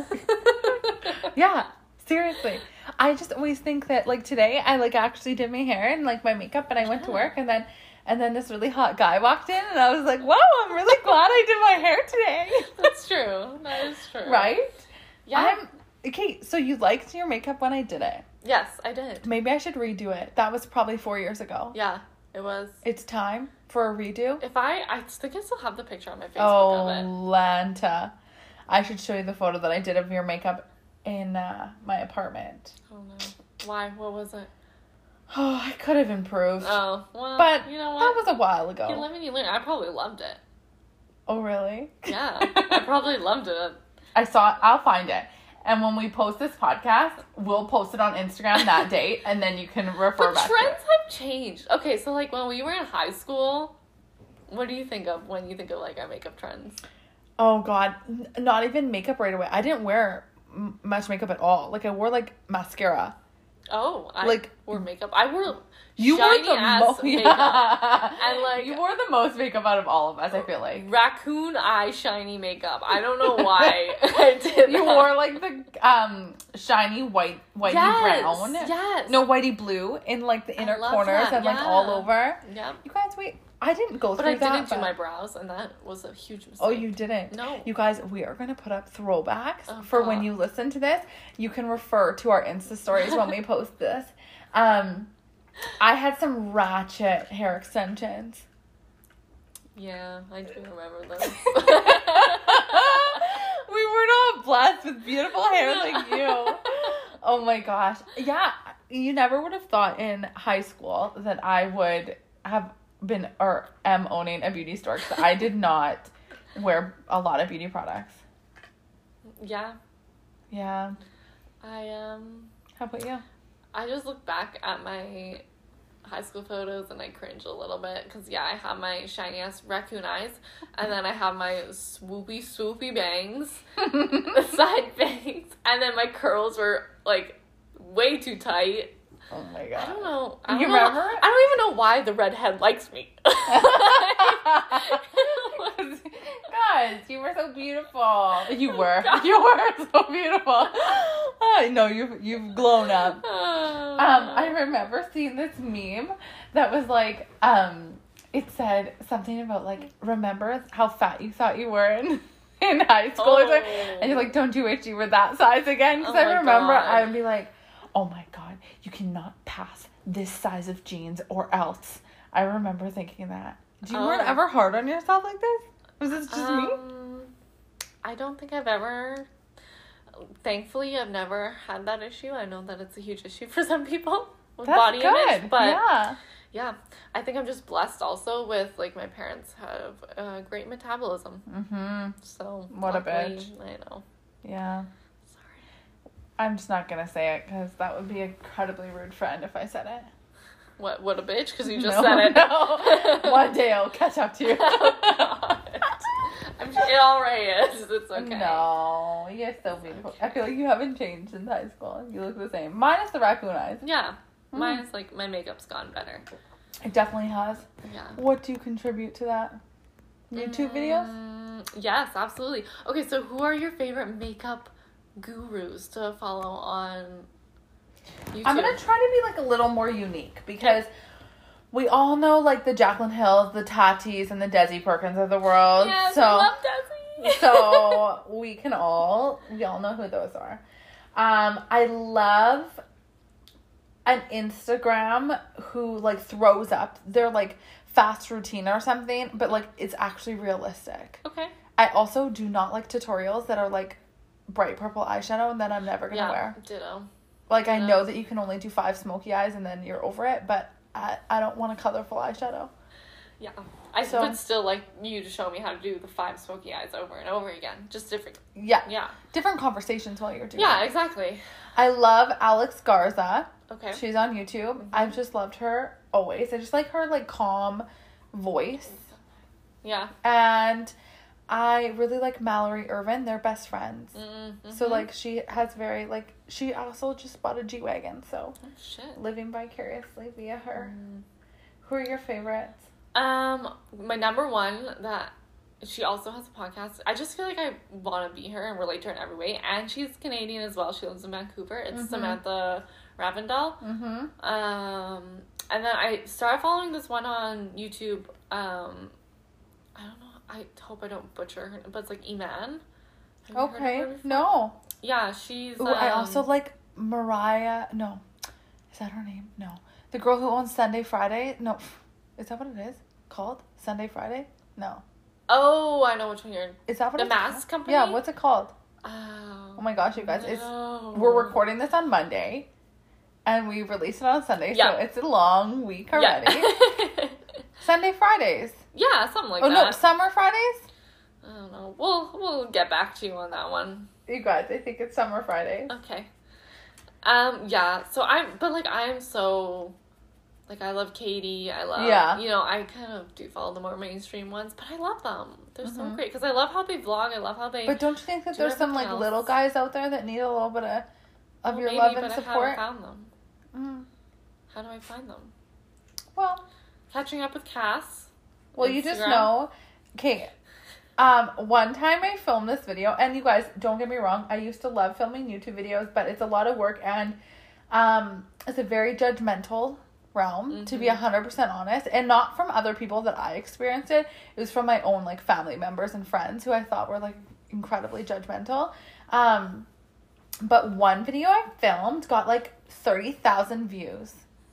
Yeah, seriously. I just always think that, like, today I, like, actually did my hair and, like, my makeup, and I went to work, and then and then this really hot guy walked in, and I was like, wow, I'm really glad I did my hair today. That's true. That is true. Right? Yeah. I'm, okay, so you liked your makeup when I did it. Yes, I did. Maybe I should redo it. That was probably four years ago. Yeah, it was. It's time for a redo. If I, I think I still have the picture on my Facebook Oh, of it. Lanta. I should show you the photo that I did of your makeup in uh, my apartment. Oh, no. Why? What was it? Oh, I could have improved. Oh, well, But you know what? that was a while ago. You live and you learn. I probably loved it. Oh, really? Yeah, I probably loved it. I saw it. I'll find it. And when we post this podcast, we'll post it on Instagram that date, and then you can refer But back trends to it. have changed. Okay, so, like, when we were in high school, what do you think of when you think of, like, our makeup trends? Oh, God. N- not even makeup right away. I didn't wear m- much makeup at all. Like, I wore, like, mascara. Oh, I Like, wore makeup. I wore You shiny wore the ass most. makeup. Yeah. And, like... You wore the most makeup out of all of us, I feel like. Raccoon eye shiny makeup. I don't know why I did You that. wore, like, the um shiny white, whitey Yes, brown. yes. No, whitey blue in, like, the I inner love corners that, and, like, yeah. all over. Yep. You guys, wait. I didn't go But through I that. didn't do but- my brows, and that was a huge mistake. Oh, you didn't? No. You guys, we are going to put up throwbacks Oh, for when God. you listen to this. You can refer to our Insta stories when we post this. Um, I had some ratchet hair extensions. Yeah, I do remember those. We were not blessed with beautiful hair like you. Oh my gosh. Yeah, you never would have thought in high school that I would have been or am owning a beauty store, because I did not wear a lot of beauty products. Yeah, Yeah. I um, How about you? I just look back at my high school photos and I cringe a little bit because yeah, I have my shiny ass raccoon eyes, and then I have my swoopy swoopy bangs, the side bangs, and then my curls were like way too tight. Oh my god. I don't know. I don't You know, remember? I don't even know why the redhead likes me. Guys, you were so beautiful. You were. You were so beautiful. I know you've you've grown up. Um, I remember seeing this meme that was like, um, it said something about like, remember how fat you thought you were in, in high school, or something? Oh. And you're like, don't you wish you were that size again? Because Oh I my remember God. I would be like, oh my god, you cannot pass this size of jeans or else. I remember thinking that. Do you Oh. weren't ever hard on yourself like this? Was this just me? Um, I don't think I've ever. Thankfully, I've never had that issue. I know that it's a huge issue for some people with That's body good. image, but yeah. yeah, I think I'm just blessed also with like my parents have uh, great metabolism. Mm-hmm. So What a luckily, bitch. I know. Yeah. Sorry. I'm just not gonna say it because that would be an incredibly rude friend if I said it. What? What a bitch! Because you just No, said it. No. One day I'll catch up to you. Oh, God. I'm sure it already is. It's okay. No, you're so beautiful. I feel like you haven't changed since high school. You look the same. Minus the raccoon eyes. Yeah. Mm. Mine is like my makeup's gone better. It definitely has. Yeah. What do you contribute to that? YouTube videos? Mm, yes, absolutely. Okay, so who are your favorite makeup gurus to follow on YouTube? I'm gonna try to be like a little more unique because we all know like the Jaclyn Hills, the Tatis, and the Desi Perkins of the world. Yes, so I love Desi. so we can all we all know who those are. Um, I love an Instagram who like throws up their like fast routine or something, but like it's actually realistic. Okay. I also do not like tutorials that are like bright purple eyeshadow and that I'm never gonna Yeah, wear. ditto. Like I Yeah. know that you can only do five smoky eyes and then you're over it, but I I don't want a colorful eyeshadow. Yeah. I So- would still like you to show me how to do the five smoky eyes over and over again. Just different. Yeah. Yeah. Different conversations while you're doing Yeah, it. exactly. I love Alex Garza. Okay. She's on YouTube. I've just loved her always. I just like her like calm voice. Yeah. And I really like Mallory Irvin. They're best friends. Mm-hmm. So like she has very like she also just bought a G-Wagon, so Oh, shit. living vicariously via her. Mm. Who are your favorites? Um, my number one that she also has a podcast. I just feel like I want to be her and relate to her in every way. And she's Canadian as well. She lives in Vancouver. It's Mhm. Samantha Ravendal. Mm-hmm. Um, and then I started following this one on YouTube. Um, I don't know. I hope I don't butcher her, but it's like Iman. Have you heard of Okay. her before? No. Yeah, she's. Ooh, I um, also like Mariah. No. Is that her name? No. The girl who owns Sunday Friday. No. Is that what it is called? Sunday Friday? No. Oh, I know which one you're. Is that what The it's Mask called? Company? Yeah. What's it called? Oh. Oh my gosh, you guys! It's no. we're recording this on Monday, and we release it on Sunday, Yeah. so it's a long week already. Yeah. Sunday Fridays. Yeah, something like oh that. no, summer Fridays. I don't know. We'll we'll get back to you on that one. You guys, I think it's summer Fridays. Okay. Um. Yeah. So I'm, but like I'm so, like I love Katie. I love. Yeah. You know, I kind of do follow the more mainstream ones, but I love them. They're so Mhm. great because I love how they vlog. I love how they. But don't you think that Do there's some everything like else. little guys out there that need a little bit of of Well, your maybe, love but and I support? haven't found them. Mm. How do I find them? Well, Catching up with Cass. well, you just Instagram. know. Okay. Um, one time I filmed this video, and you guys, don't get me wrong, I used to love filming YouTube videos, but it's a lot of work, and um, it's a very judgmental realm, to be Mhm. one hundred percent honest, and not from other people that I experienced it. It was from my own, like, family members and friends who I thought were, like, incredibly judgmental. Um, but one video I filmed got, like, thirty thousand views.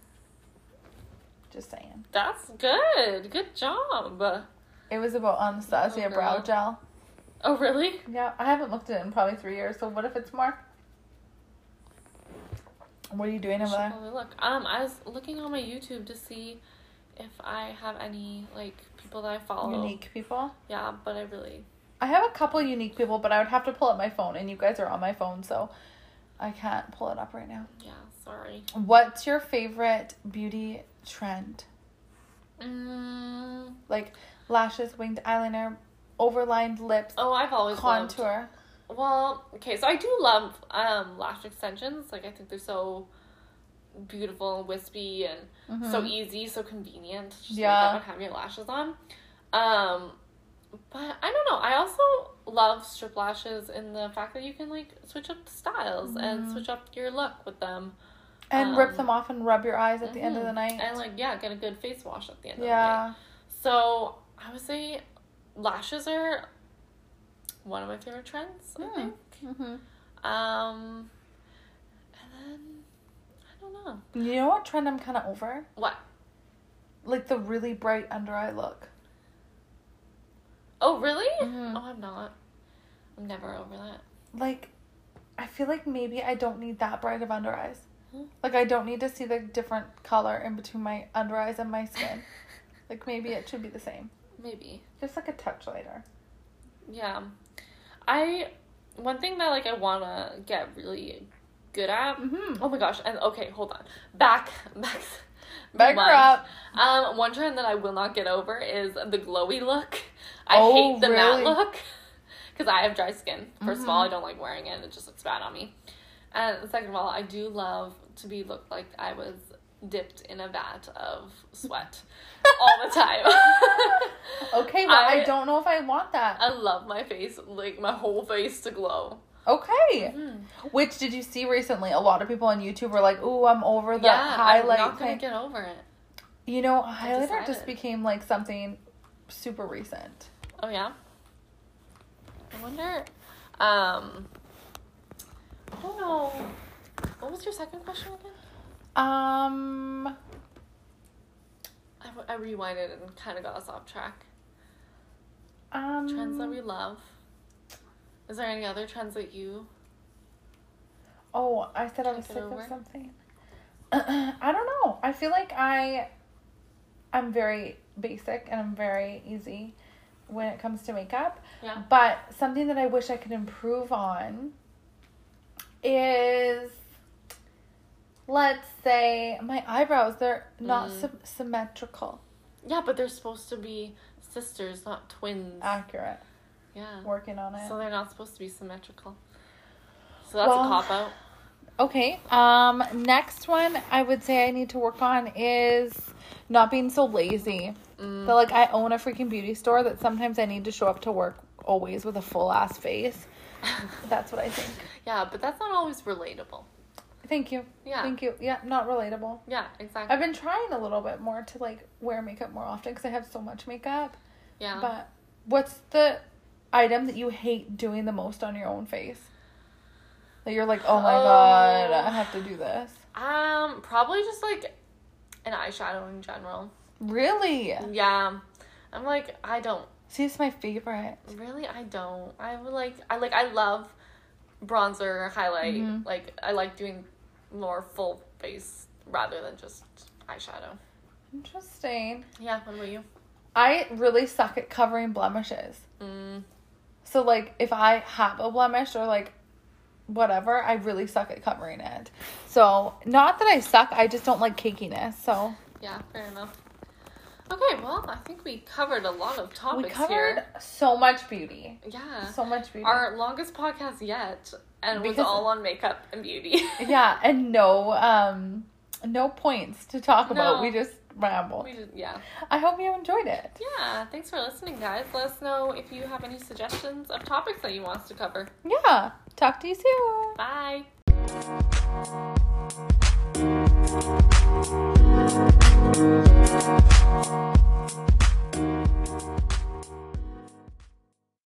Just saying. That's good. Good job. It was about Anastasia Oh, girl. brow gel. Oh, really? Yeah, I haven't looked at it in probably three years, so what if it's more? What are you doing over Should there? probably look. Um, I was looking on my YouTube to see if I have any like people that I follow. Unique people? Yeah, but I really. I have a couple unique people, but I would have to pull up my phone, and you guys are on my phone, so I can't pull it up right now. Yeah, sorry. What's your favorite beauty trend? Mm, Like lashes, winged eyeliner, overlined lips, oh, I've always loved. contour. Well, okay, so I do love um lash extensions. Like I think they're so beautiful and wispy and so Mhm. easy, so convenient. Just Yeah. wake up and have your lashes on. Um, but I don't know. I also love strip lashes in the fact that you can like switch up the styles and Mhm. switch up your look with them. And rip Um, them off and rub your eyes at the end of Mhm. the night. And like yeah, get a good face wash at the end of the night. Yeah. So I would say lashes are one of my favorite trends, I Hmm. think. Mm-hmm. Um, and then I don't know You know what trend I'm kind of over? what. Like the really bright under eye look. Oh really? Mhm. Oh, I'm not. I'm never over that. Like, I feel like maybe I don't need that bright of under eyes. Hmm. Like, I don't need to see the different color in between my under eyes and my skin. Like, maybe it should be the same. Maybe. Just like a touch lighter. Yeah. I one thing that like I wanna get really good at. Mm-hmm. Oh my gosh! And okay, hold on. Back, back. Back her rewind. up. Um, one trend that I will not get over is the glowy look. I Oh, hate the really? matte look because I have dry skin. First of all, Mhm. I don't like wearing it; it just looks bad on me. And second of all, I do love to be looked like I was dipped in a vat of sweat all the time. Okay, well, I, I- don't know if I want that. I love my face, like my whole face to glow. Okay. Mm. Which did you see recently? A lot of people on YouTube were like, ooh, I'm over the Yeah, highlight I'm not gonna thing. get over it. You know, highlighter just decided. became like something super recent. Oh yeah. I wonder. Um. I don't know. What was your second question again? Um, I, w- I rewinded and kind of got us off track. um Trends that we love. Is there any other trends that you? Oh, I said I was Take it sick over. of something. I don't know. I feel like I I'm very basic and I'm very easy when it comes to makeup. Yeah. But something that I wish I could improve on is, let's say, my eyebrows. They're not Mm. sy- symmetrical. Yeah, but they're supposed to be sisters, not twins. Accurate. Yeah. Working on it. So they're not supposed to be symmetrical. So that's Well, a cop-out. Okay. Um, next one I would say I need to work on is not being so lazy. Mm. So, like, I own a freaking beauty store that sometimes I need to show up to work always with a full-ass face. That's what I think. Yeah, but that's not always relatable. Thank you. Yeah. Thank you. Yeah, not relatable. Yeah, exactly. I've been trying a little bit more to, like, wear makeup more often because I have so much makeup. Yeah. But what's the item that you hate doing the most on your own face? That you're like, oh my Oh. god, I have to do this. Um, probably just like an eyeshadow in general. Really? Yeah. I'm like, I don't. See, it's my favorite. Really, I don't. I would like, I like, I love bronzer, highlight. Mhm. Like, I like doing more full face rather than just eyeshadow. Interesting. Yeah, what about you? I really suck at covering blemishes. Mm. So, like, if I have a blemish or, like, whatever, I really suck at covering it. So, not that I suck, I just don't like cakiness. So, Yeah, fair enough. Okay, well, I think we covered a lot of topics we covered here. so much beauty. Yeah. So much beauty. Our longest podcast yet, and it was Because- all on makeup and beauty. Yeah, and no, um, no points to talk about. No. We just rambled. we just, yeah. I hope you enjoyed it. Yeah, thanks for listening, guys. Let us know if you have any suggestions of topics that you want us to cover. Yeah. Talk to you soon. Bye.